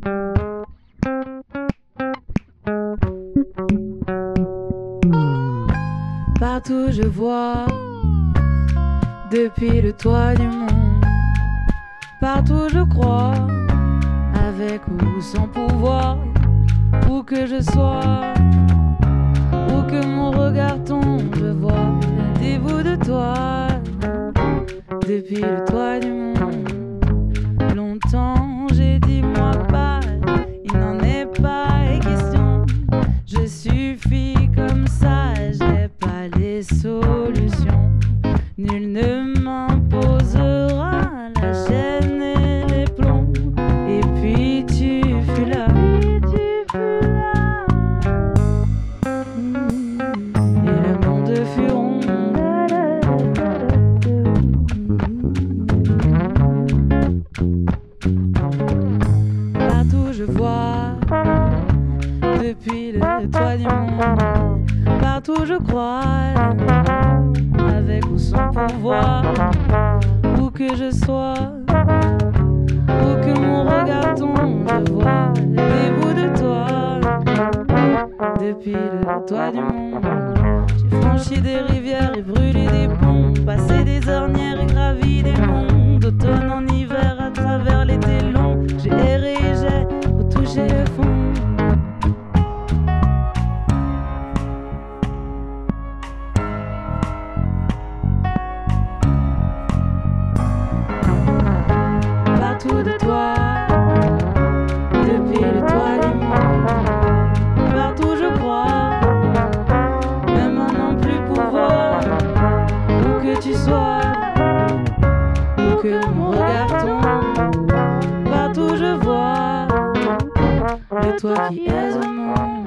Partout je vois, depuis le toit du monde, partout je crois, avec ou sans pouvoir, où que je sois, où que mon regard tombe, je vois des bouts de toi, depuis le toit du monde. Longtemps j'ai dit moi pas, il n'en est pas question, je suffis comme ça, j'ai pas les solutions, nul ne m'imposera la chaîne et les plombs, et puis tu fus là, et le monde fut rond. Partout je vois, depuis le toit du monde, partout je crois, avec ou sans pouvoir, où que je sois, où que mon regard tombe, je vois des bouts de toi, depuis le toit du monde. J'ai franchi des rivières et brûlé des ponts, passé des ornières et gravi des monts, d'automne en hiver à travers l'été long, j'ai erré et j'ai retouché le fond. Partout de toi, depuis le toit du monde, partout je crois, même en non plus pouvoir, où que tu sois, où que mon regard tombe, partout je vois le toi qui es au monde.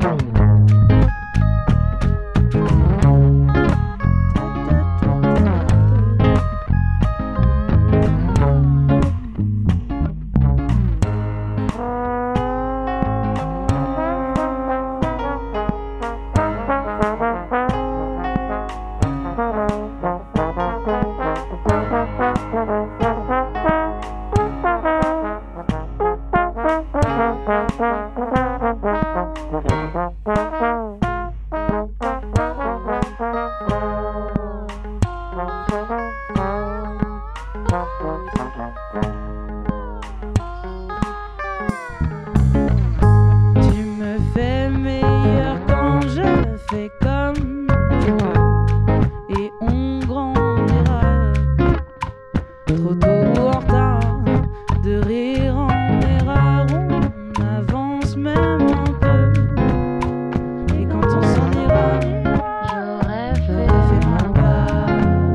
Tu me fais meilleur quand je fais comme tu veux, et on grandira. Trop tôt ou en retard, de rire en erreur, on avance même un peu. Et quand on s'en ira, j'aurais fait mon pas.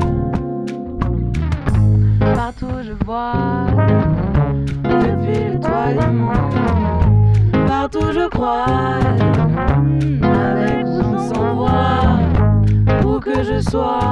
Partout je vois, depuis le toit du monde, partout je crois, avec ou sans voir, où que je sois,